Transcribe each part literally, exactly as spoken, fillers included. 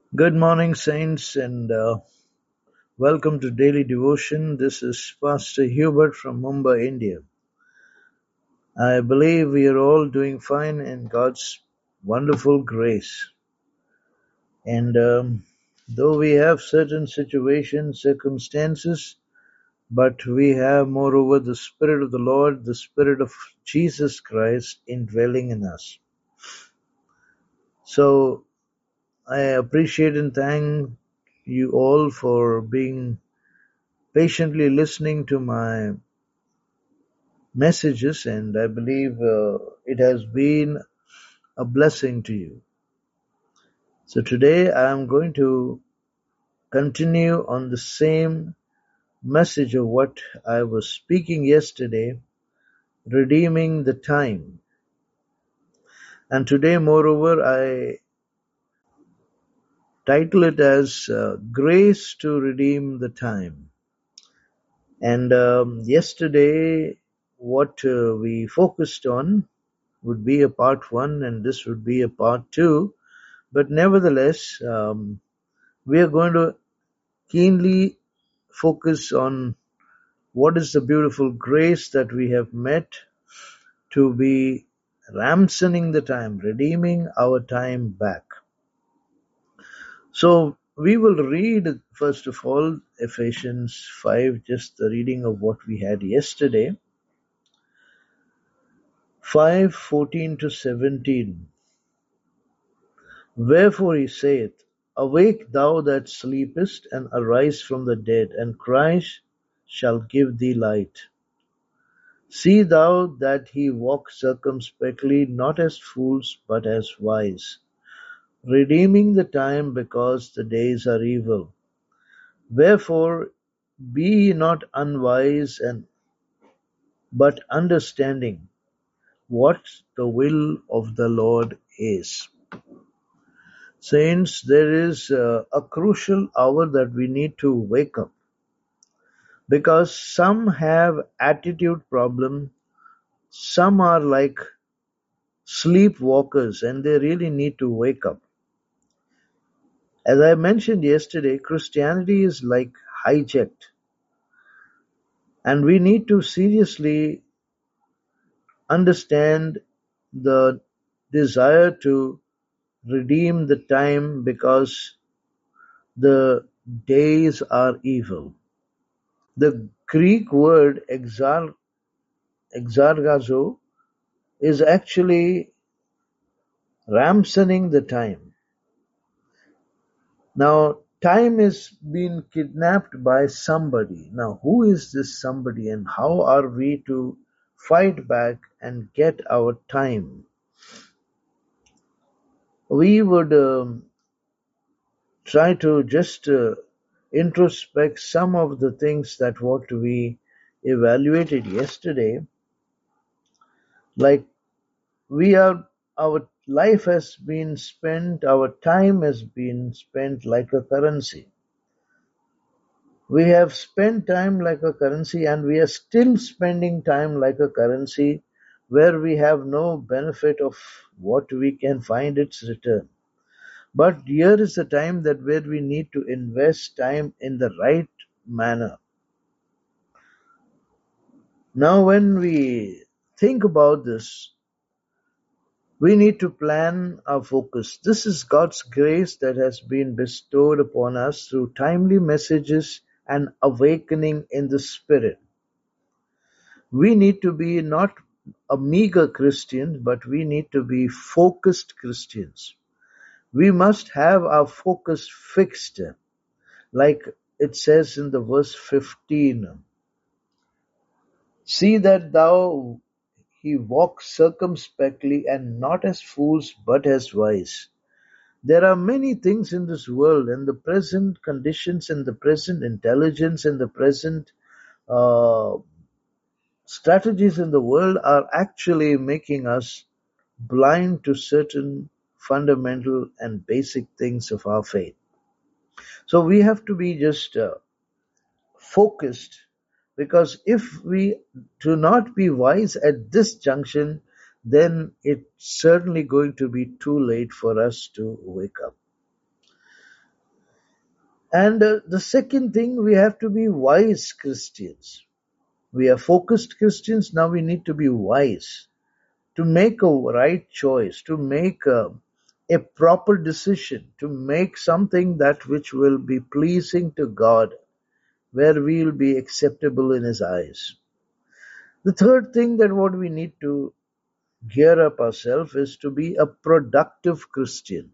Good morning, saints, and uh, welcome to Daily Devotion. This is Pastor Hubert from Mumbai, India. I believe we are all doing fine in God's wonderful grace. And um, though we have certain situations, circumstances, but we have moreover the Spirit of the Lord, the Spirit of Jesus Christ indwelling in us. So I appreciate and thank you all for being patiently listening to my messages, and I believe uh, it has been a blessing to you. So today I am going to continue on the same message of what I was speaking yesterday, redeeming the time. And today, moreover, I title it as uh, Grace to Redeem the Time. And um, yesterday, what uh, we focused on would be a part one, and this would be a part two. But nevertheless, um, we are going to keenly focus on what is the beautiful grace that we have met to be ransoning the time, redeeming our time back. So we will read, first of all, Ephesians five, just the reading of what we had yesterday, five fourteen to seventeen. Wherefore he saith, Awake thou that sleepest, and arise from the dead, and Christ shall give thee light. See thou that he walk circumspectly, not as fools, but as wise, redeeming the time, because the days are evil. Wherefore be ye not unwise, and but understanding what the will of the Lord is. Saints, there is uh, a crucial hour that we need to wake up, because some have attitude problem, some are like sleepwalkers, and they really need to wake up. As I mentioned yesterday, Christianity is like hijacked, and we need to seriously understand the desire to redeem the time, because the days are evil. The Greek word exar, exargazo is actually ransoning the time. Now, time is being kidnapped by somebody. Now, who is this somebody, and how are we to fight back and get our time? We would um, try to just uh, introspect some of the things that what we evaluated yesterday. Like, we are, our life has been spent, our time has been spent like a currency. We have spent time like a currency, and we are still spending time like a currency, where we have no benefit of what we can find its return. But here is the time that where we need to invest time in the right manner. Now, when we think about this, we need to plan our focus. This is God's grace that has been bestowed upon us through timely messages and awakening in the Spirit. We need to be not a meager Christians, but we need to be focused Christians. We must have our focus fixed, like it says in the verse fifteen. See that thou he walk circumspectly, and not as fools, but as wise. There are many things in this world, and the present conditions, and the present intelligence, and the present uh, strategies in the world are actually making us blind to certain fundamental and basic things of our faith. So we have to be just uh, focused, because if we do not be wise at this junction, then it's certainly going to be too late for us to wake up. And uh, the second thing, we have to be wise Christians. We are focused Christians, now we need to be wise to make a right choice, to make a, a proper decision, to make something that which will be pleasing to God, where we will be acceptable in His eyes. The third thing that what we need to gear up ourselves is to be a productive Christian.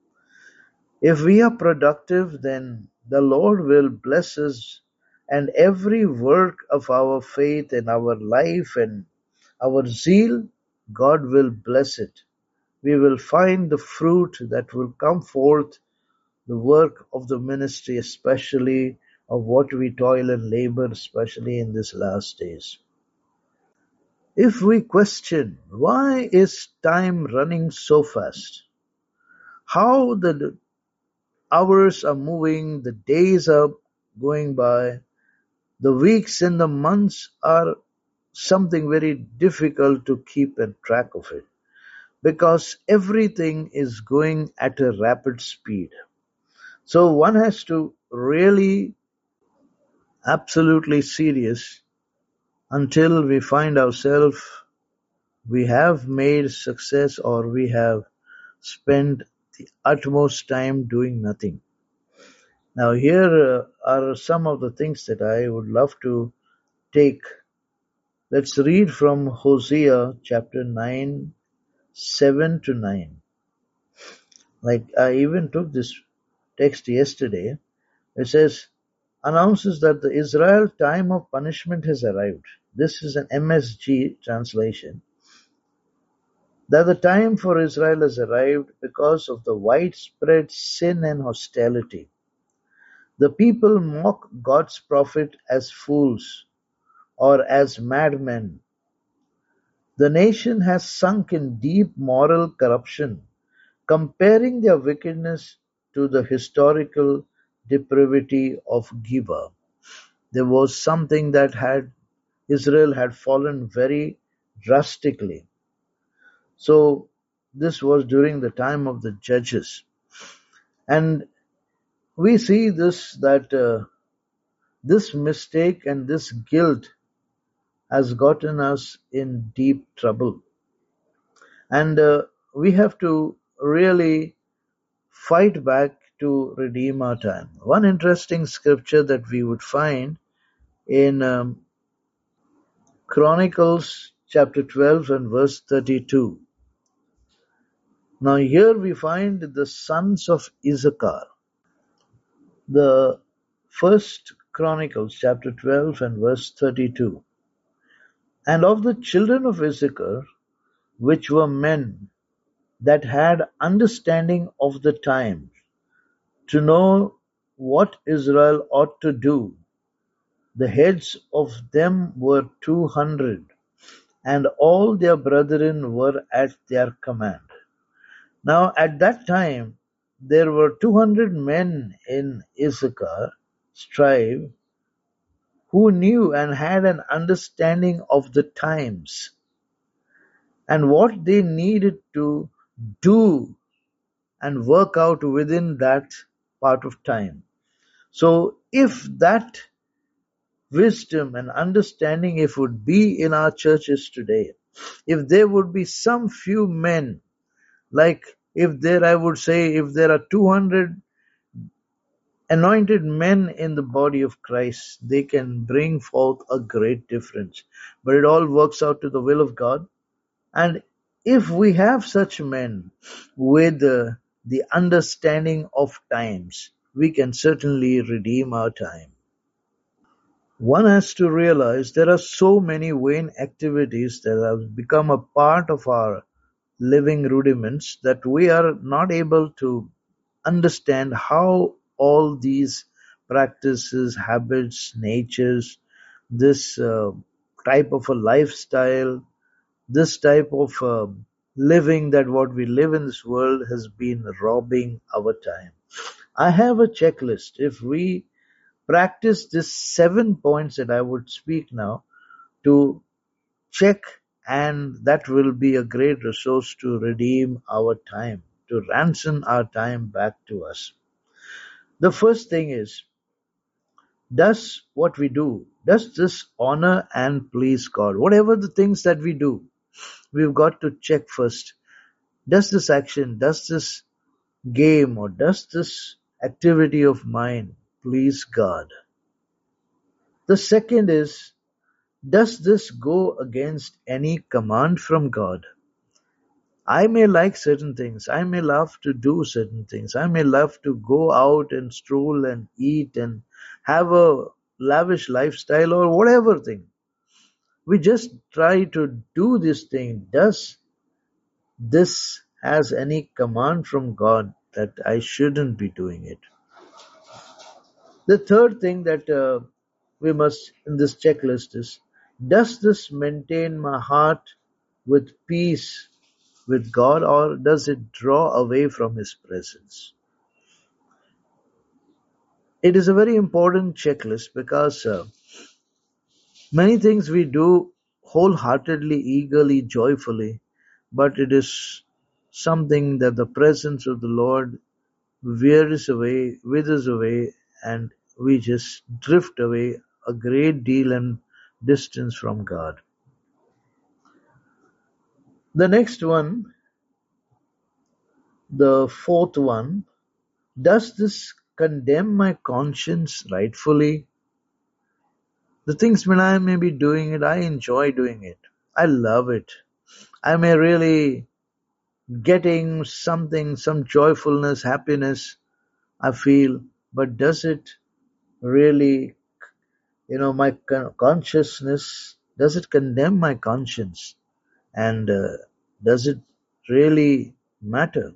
If we are productive, then the Lord will bless us, and every work of our faith and our life and our zeal, God will bless it. We will find the fruit that will come forth, the work of the ministry, especially of what we toil and labor, especially in these last days. If we question why is time running so fast, how the hours are moving, the days are going by, the weeks and the months are something very difficult to keep a track of it, because everything is going at a rapid speed. So one has to really absolutely serious until we find ourselves we have made success or we have spent the utmost time doing nothing. Now here uh, are some of the things that I would love to take. Let's read from Hosea chapter nine, seven to nine. Like I even took this text yesterday. It says, announces that the Israel time of punishment has arrived. This is an M S G translation. That the time for Israel has arrived because of the widespread sin and hostility. The people mock God's prophet as fools or as madmen. The nation has sunk in deep moral corruption, comparing their wickedness to the historical depravity of Gibeah. There was something that had Israel had fallen very drastically. So this was during the time of the judges. And we see this that uh, this mistake and this guilt has gotten us in deep trouble. And uh, we have to really fight back to redeem our time. One interesting scripture that we would find in um, Chronicles chapter twelve and verse thirty-two. Now here we find the sons of Issachar. The first Chronicles chapter twelve and verse thirty-two. And of the children of Issachar, which were men that had understanding of the times, to know what Israel ought to do, the heads of them were two hundred, and all their brethren were at their command. Now at that time there were two hundred men in Issachar tribe who knew and had an understanding of the times and what they needed to do and work out within that part of time. So if that wisdom and understanding, if would be in our churches today, if there would be some few men, like if there, I would say, if there are two hundred anointed men in the body of Christ, they can bring forth a great difference. But it all works out to the will of God. And if we have such men with uh, the understanding of times, we can certainly redeem our time. One has to realize there are so many vain activities that have become a part of our living rudiments that we are not able to understand how all these practices, habits, natures, this uh, type of a lifestyle, this type of uh, living that what we live in this world has been robbing our time. I have a checklist. If we practice these seven points that I would speak now to check, and that will be a great resource to redeem our time, to ransom our time back to us. The first thing is, does what we do, does this honor and please God? Whatever the things that we do, we've got to check first. Does this action, does this game, or does this activity of mine please God? The second is, does this go against any command from God? I may like certain things. I may love to do certain things. I may love to go out and stroll and eat and have a lavish lifestyle or whatever thing. We just try to do this thing. Does this has any command from God that I shouldn't be doing it? The third thing that uh, we must in this checklist is, does this maintain my heart with peace with God, or does it draw away from His presence? It is a very important checklist because uh, many things we do wholeheartedly, eagerly, joyfully, but it is something that the presence of the Lord wears away, withers away, and we just drift away a great deal and distance from God. The next one, the fourth one, does this condemn my conscience rightfully? The things when I may be doing it, I enjoy doing it. I love it. I may really getting something, some joyfulness, happiness, I feel, but does it really, you know, my con- consciousness, does it condemn my conscience? And uh, does it really matter?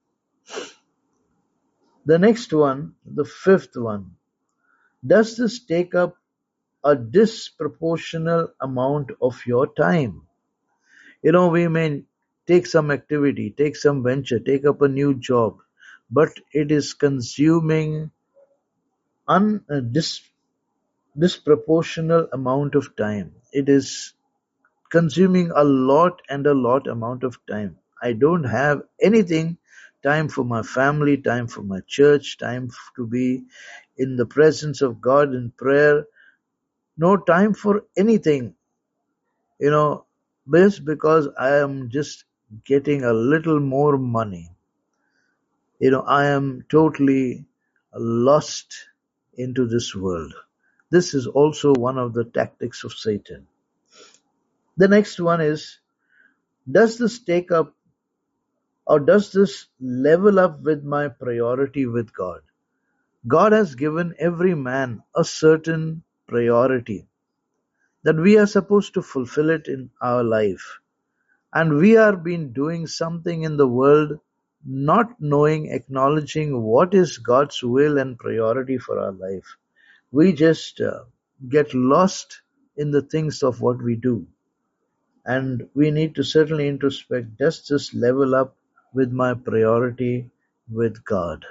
The next one, the fifth one, does this take up a disproportional amount of your time? You know, we may take some activity, take some venture, take up a new job, but it is consuming un, uh, dis, disproportional amount of time. It is consuming a lot and a lot amount of time. I don't have anything, time for my family, time for my church, time f- to be in the presence of God in prayer. No time for anything, you know, just because I am just getting a little more money. You know, I am totally lost into this world. This is also one of the tactics of Satan. The next one is, does this take up or does this level up with my priority with God? God has given every man a certain priority that we are supposed to fulfill it in our life. And we are been doing something in the world, not knowing, acknowledging what is God's will and priority for our life. We just uh, get lost in the things of what we do. And we need to certainly introspect, does this level up with my priority with God?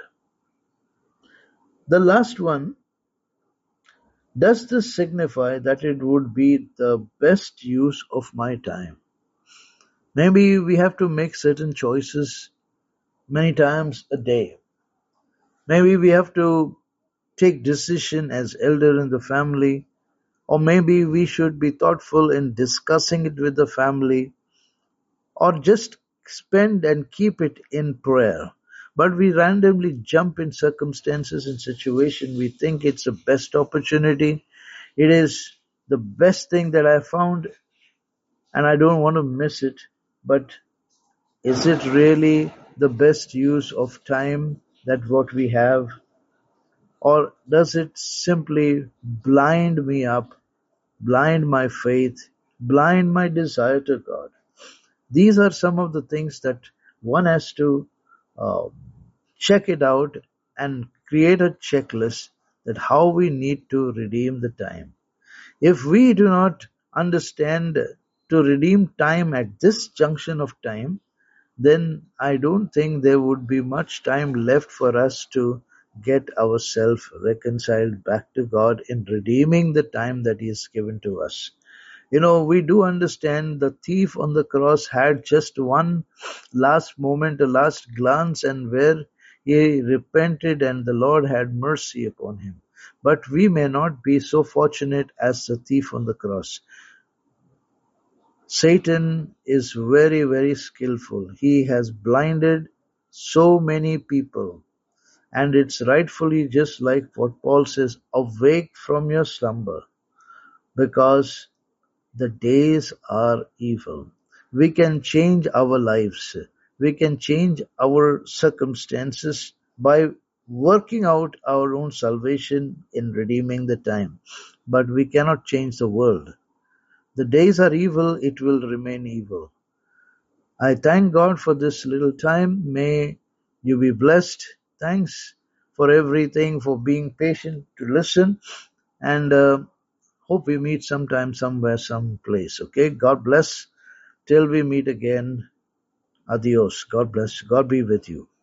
The last one, does this signify that it would be the best use of my time? Maybe we have to make certain choices many times a day. Maybe we have to take decision as elder in the family, or maybe we should be thoughtful in discussing it with the family, or just spend and keep it in prayer. But we randomly jump in circumstances and situation. We think it's the best opportunity. It is the best thing that I found and I don't want to miss it. But is it really the best use of time that what we have? Or does it simply blind me up, blind my faith, blind my desire to God? These are some of the things that one has to uh, check it out and create a checklist that how we need to redeem the time. If we do not understand to redeem time at this junction of time, then I don't think there would be much time left for us to get ourselves reconciled back to God in redeeming the time that He has given to us. You know, we do understand the thief on the cross had just one last moment, a last glance, and where He repented and the Lord had mercy upon him. But we may not be so fortunate as the thief on the cross. Satan is very, very skillful. He has blinded so many people. And it's rightfully just like what Paul says, awake from your slumber, because the days are evil. We can change our lives. We can change our circumstances by working out our own salvation in redeeming the time. But we cannot change the world. The days are evil, it will remain evil. I thank God for this little time. May you be blessed. Thanks for everything, for being patient to listen. And uh, hope we meet sometime, somewhere, someplace. Okay? God bless. Till we meet again. Adios. God bless. God be with you.